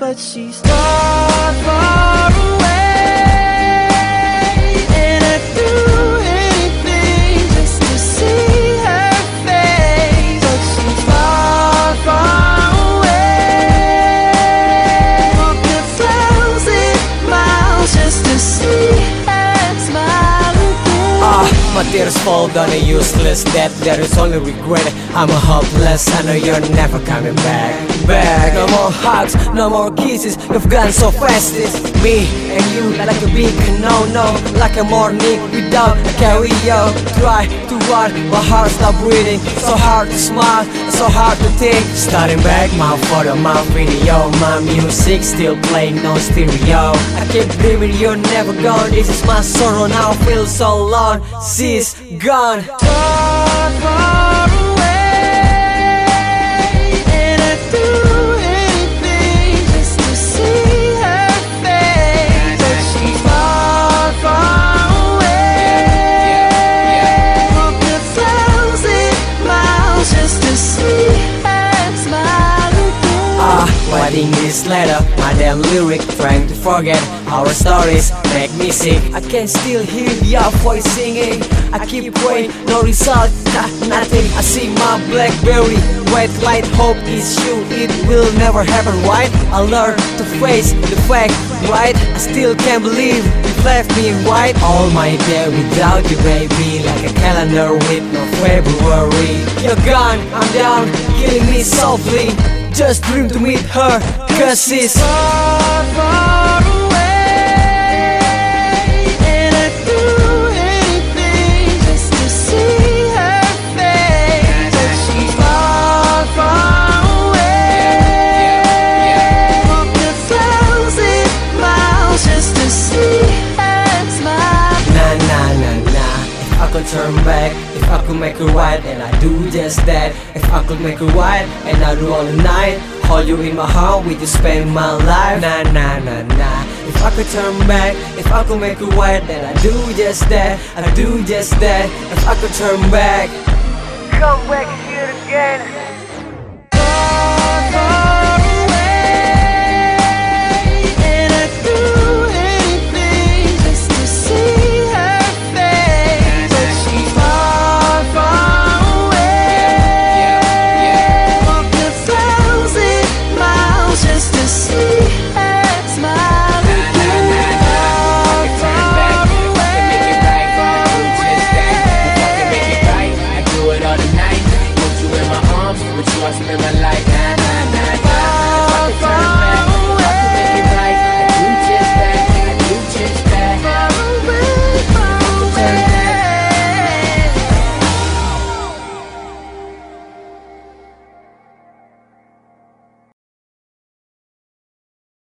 but she's far, far away. And I'd do anything just to see her face, but she's far, far away. Walk 1,000 miles just to see her smile again. My tears fall down a useless debt. There is only regret, I'm a hopeless. I know you're never coming back. No more hugs, no more kisses. You've gone so fast. It's me and you like a big no-no, like a morning without a karaoke. Try to run, my heart stopped breathing. So hard to smile, so hard to think. Starting back, my photo, my video, my music still playing no stereo. I keep dreaming you're never gone. This is my sorrow now, I feel so alone. She's gone. Far, far away, and I'd do anything just to see her face, but she's far, far away. Walk 1,000 miles just to see her smile again. Writing this letter, my damn lyric, trying to forget our stories make me sick. I can still hear your voice singing. I keep praying, no result, nothing. I see my blackberry, white light, hope is you. It will never happen, right? I learned to face the fact, right? I still can't believe you left me in white. All my day without you, baby, like a calendar with no February. You're gone, I'm down, killing me softly. Just dream to meet her, cause she's far, far away, and I'd do anything just to see her face, but she's far, far away. Walk 1,000 miles just to see her smile. Nah, nah, nah, nah. If I could turn back, if I could make it right, and I do just that. If I could make it right, and I do all the night, hold you in my heart, we just spend my life. Nah, nah, nah, nah. If I could turn back, if I could make it right, then I do just that. I do just that. If I could turn back, come back here again.